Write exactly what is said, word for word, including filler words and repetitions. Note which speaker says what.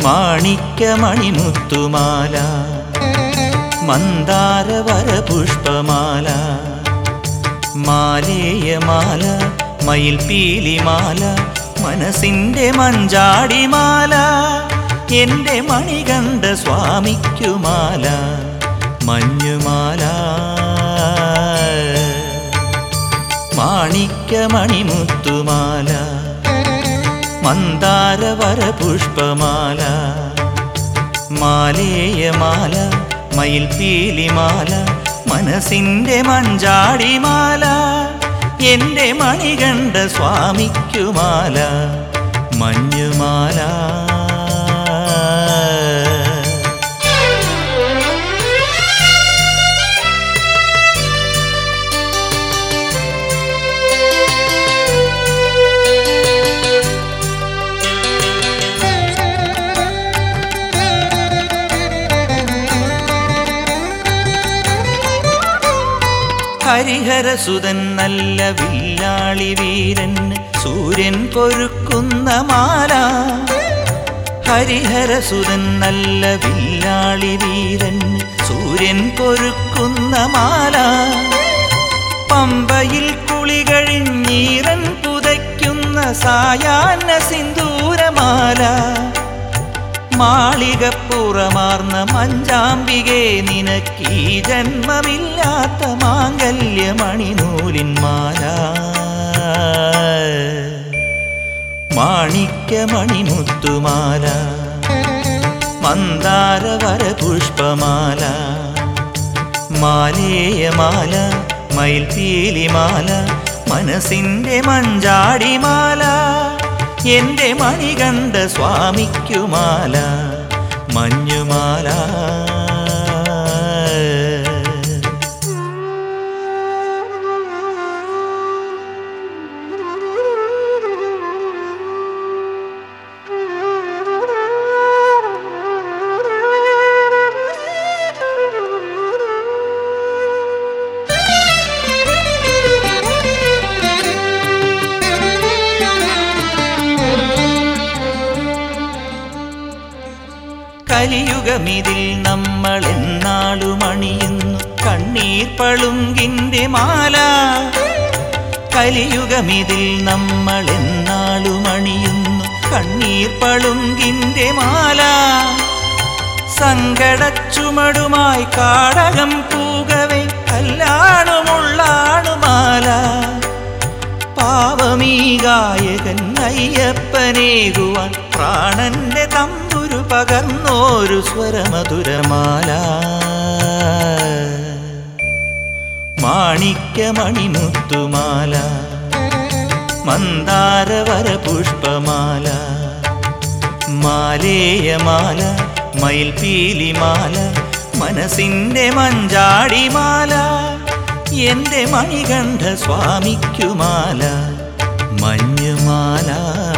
Speaker 1: മാണിക്യമണിമുത്തുമാല മന്ദാരവര പുഷ്പമാല മാലേയമാല മയിൽപീലിമാല മനസ്സിൻ്റെ മഞ്ചാടിമാല എൻ്റെ മണികണ്ഠ സ്വാമിക്കുമാല മഞ്ഞുമാല മാണിക്യമണിമുത്തുമാല മന്ദാരവര പുഷ്പമാല മാലേയമാല മയിൽപീലിമാല മനസ്സിൻ്റെ മഞ്ചാടിമാല എൻ്റെ മണികണ്ഠ സ്വാമിക്കുമാല മഞ്ഞുമാല ഹരിഹരസുതൻ നല്ല വില്ലാളി വീരൻ സൂര്യൻ പൊരുക്കുന്ന മാല ഹരിഹരസുതൻ നല്ല വില്ലാളി വീരൻ സൂര്യൻ പൊരുക്കുന്ന മാല പമ്പയിൽ കുളി കഴിഞ്ഞീറൻ പുതയ്ക്കുന്ന സായാഹ്ന സിന്ദൂരമാല മാളികപ്പുറമാർന്ന മഞ്ചാംബികെ നിനക്കീ ജന്മമില്ലാത്ത മാംഗല്യമണിനൂലിൻ മാല മാണിക്യമണിമുത്തുമാല മന്ദാരവര പുഷ്പമാല മാലേയമാല മയിൽപീലിമാല മനസ്സിൻ്റെ മഞ്ചാടിമാല എൻ്റെ മണികണ്ഠ സ്വാമിക്കുമാല മഞ്ഞുമാല കലിയുഗമിതിൽ നമ്മൾ എന്നാളും അണിയുന്നു കണ്ണീർ പളുങ്കിൻ്റെ മാല കലിയുഗമിതിൽ നമ്മൾ എന്നാളും അണിയുന്നു കണ്ണീർ പളുങ്കിൻ്റെ മാല സങ്കടച്ചുമടുമായി കാടകം പൂകവേ കല്ലാണുമുള്ളാണുമാല പാവമീ ഗായകൻ അയ്യപ്പനേകുവാൻ പ്രാണന്റെ തമ്പുരു പകർന്നോരു സ്വരമധുരമാല മാണിക്യമണിമുത്തുമാല മന്ദാരവര പുഷ്പമാല മാലേയമാല മയിൽപീലിമാല മനസ്സിൻ്റെ മഞ്ചാടിമാല എൻ്റെ മണികണ്ഠ സ്വാമിക്കുമാല മഞ്ഞുമാല